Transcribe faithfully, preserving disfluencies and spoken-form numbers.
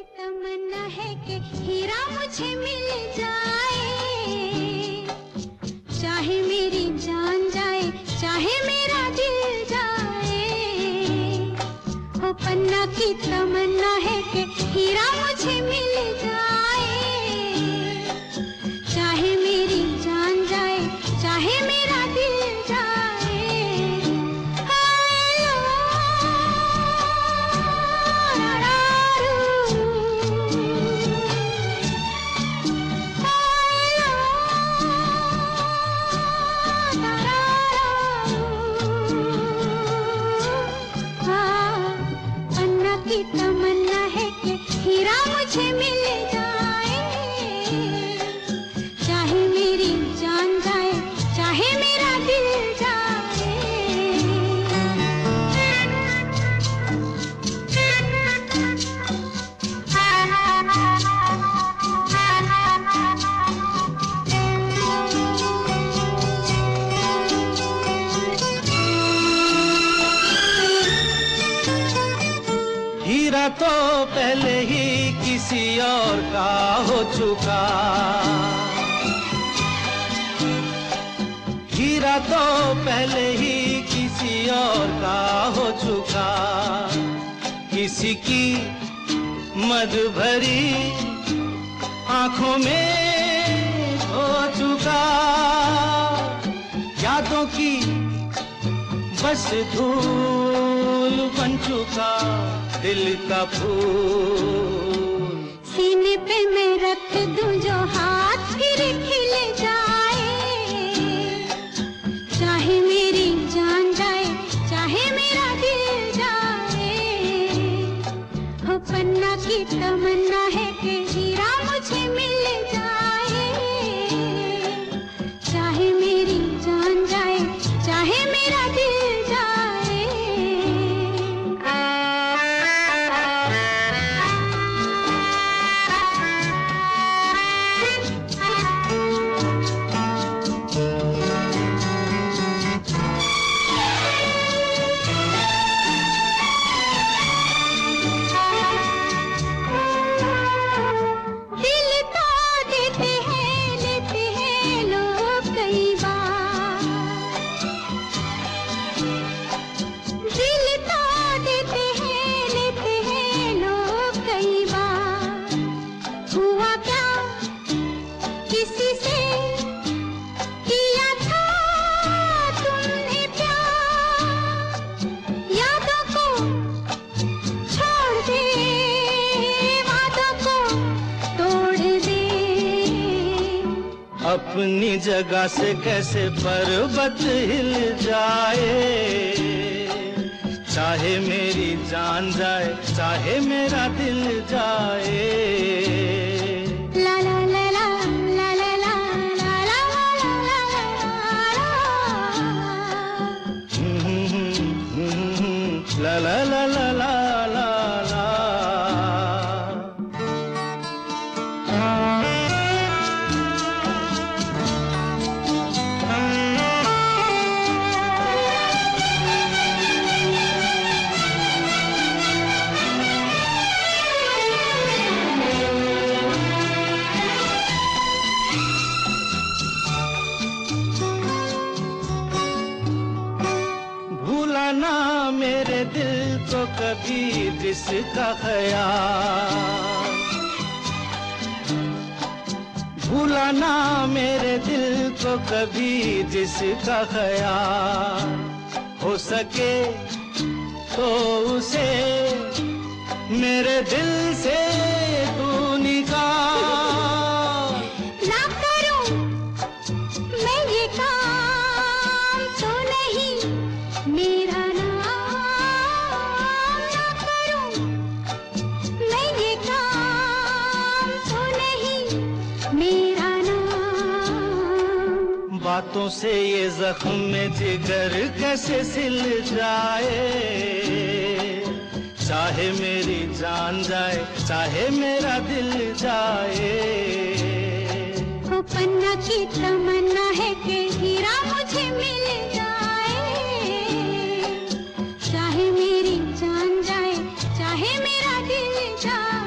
तमन्ना है कि हीरा मुझे मिल जाए, चाहे मेरी जान जाए, चाहे मेरा दिल जाए। हो पन्ना की तमन्ना है कि हीरा मुझे मिल जाए, चाहे मेरी जान जाए, चाहे मेरा दिल जाए। की तमन्ना है कि हीरा मुझे मिल जाए, चाहे मेरी जान जाए, चाहे मेरा दिल जाए। हीरा तो पहले ही किसी और का हो चुका, हीरा तो पहले ही किसी और का हो चुका। किसी की मद भरी आंखों में हो चुका, यादों की बस धूल बन चुका दिल का फूल। सीने पे मैं रख दूं जो हाथ फिर खिल जाए, चाहे मेरी जान जाए, चाहे मेरा दिल जाए। हो पन्ना की तमन्ना है कि हीरा मुझे मिल जाए, चाहे मेरी जान जाए, चाहे मेरा दिल अपनी जगह से कैसे पर्वत हिल जाए, चाहे मेरी जान जाए, चाहे मेरा दिल जाए। ला ला ला ला ला ला ला ला ला ला ला ला ला ला ला। भूलाना मेरे दिल को कभी जिसका ख्याल, भूलाना मेरे दिल को कभी जिसका ख्याल। हो सके तो उसे मेरे दिल से तू निकाल। ना करूं मैं ये काम तो नहीं मेरा नाम, ना करूं मैं ये काम तो नहीं मेरा नाम। बातों से ये जख्म में जिगर कैसे सिल जाए, चाहे मेरी जान जाए, चाहे मेरा दिल जाए। हो पन्ना की तमन्ना है कि हीरा मुझे मिल जाए, चाहे मेरी जान जाए, चाहे मेरा दिल जाए।